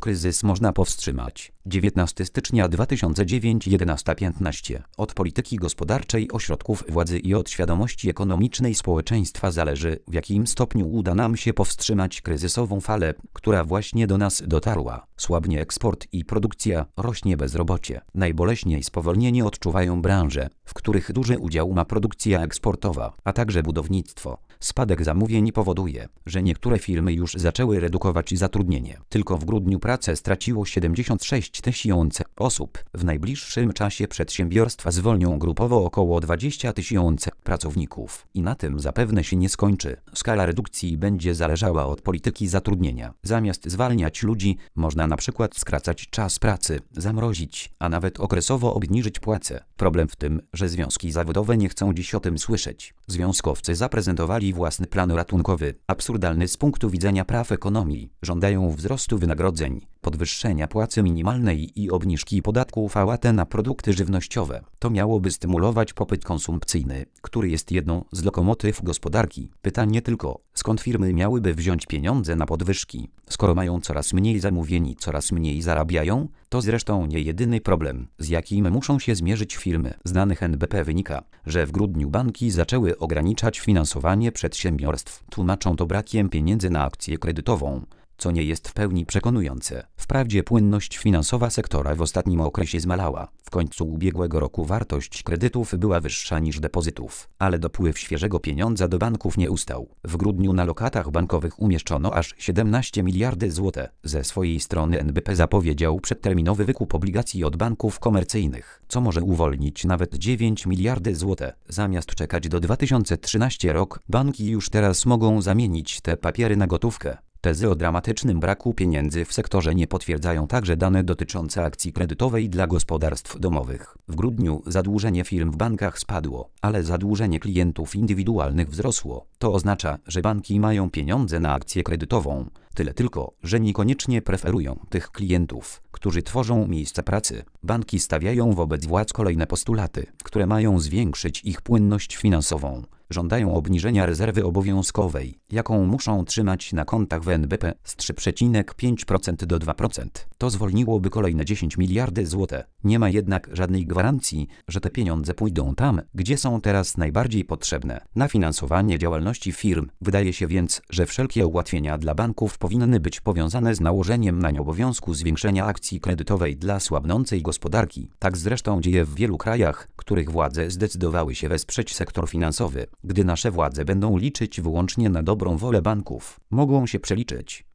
Kryzys można powstrzymać. 19 stycznia 2009 11:15. Od polityki gospodarczej ośrodków władzy i od świadomości ekonomicznej społeczeństwa zależy, w jakim stopniu uda nam się powstrzymać kryzysową falę, która właśnie do nas dotarła. Słabnie eksport i produkcja, rośnie bezrobocie. Najboleśniej spowolnienie odczuwają branże, w których duży udział ma produkcja eksportowa, a także budownictwo. Spadek zamówień powoduje, że niektóre firmy już zaczęły redukować zatrudnienie. Tylko w grudniu pracę straciło 76 tysięcy osób. W najbliższym czasie przedsiębiorstwa zwolnią grupowo około 20 tysięcy pracowników. I na tym zapewne się nie skończy. Skala redukcji będzie zależała od polityki zatrudnienia. Zamiast zwalniać ludzi, można na przykład skracać czas pracy, zamrozić, a nawet okresowo obniżyć płace. Problem w tym, że związki zawodowe nie chcą dziś o tym słyszeć. Związkowcy zaprezentowali własny plan ratunkowy, absurdalny z punktu widzenia praw ekonomii. Żądają wzrostu wynagrodzeń, podwyższenia płacy minimalnej i obniżki podatku VAT na produkty żywnościowe. To miałoby stymulować popyt konsumpcyjny, który jest jedną z lokomotyw gospodarki. Pytanie tylko, skąd firmy miałyby wziąć pieniądze na podwyżki, skoro mają coraz mniej zamówień i coraz mniej zarabiają? To zresztą nie jedyny problem, z jakim muszą się zmierzyć firmy. Z danych NBP wynika, że w grudniu banki zaczęły ograniczać finansowanie przedsiębiorstw. Tłumaczą to brakiem pieniędzy na akcję kredytową, co nie jest w pełni przekonujące. Wprawdzie płynność finansowa sektora w ostatnim okresie zmalała. W końcu ubiegłego roku wartość kredytów była wyższa niż depozytów, ale dopływ świeżego pieniądza do banków nie ustał. W grudniu na lokatach bankowych umieszczono aż 17 miliardy złotych. Ze swojej strony NBP zapowiedział przedterminowy wykup obligacji od banków komercyjnych, co może uwolnić nawet 9 miliardy złotych. Zamiast czekać do 2013 rok, banki już teraz mogą zamienić te papiery na gotówkę. Tezy o dramatycznym braku pieniędzy w sektorze nie potwierdzają także dane dotyczące akcji kredytowej dla gospodarstw domowych. W grudniu zadłużenie firm w bankach spadło, ale zadłużenie klientów indywidualnych wzrosło. To oznacza, że banki mają pieniądze na akcję kredytową. Tyle tylko, że niekoniecznie preferują tych klientów, którzy tworzą miejsca pracy. Banki stawiają wobec władz kolejne postulaty, które mają zwiększyć ich płynność finansową. Żądają obniżenia rezerwy obowiązkowej, jaką muszą trzymać na kontach w NBP z 3,5% do 2%. To zwolniłoby kolejne 10 miliardy złotych. Nie ma jednak żadnej gwarancji, że te pieniądze pójdą tam, gdzie są teraz najbardziej potrzebne. Na finansowanie działalności firm. Wydaje się więc, że wszelkie ułatwienia dla banków powinny być powiązane z nałożeniem na nie obowiązku zwiększenia akcji kredytowej dla słabnącej gospodarki. Tak zresztą dzieje w wielu krajach, których władze zdecydowały się wesprzeć sektor finansowy. Gdy nasze władze będą liczyć wyłącznie na dobrą wolę banków, mogą się przeliczyć.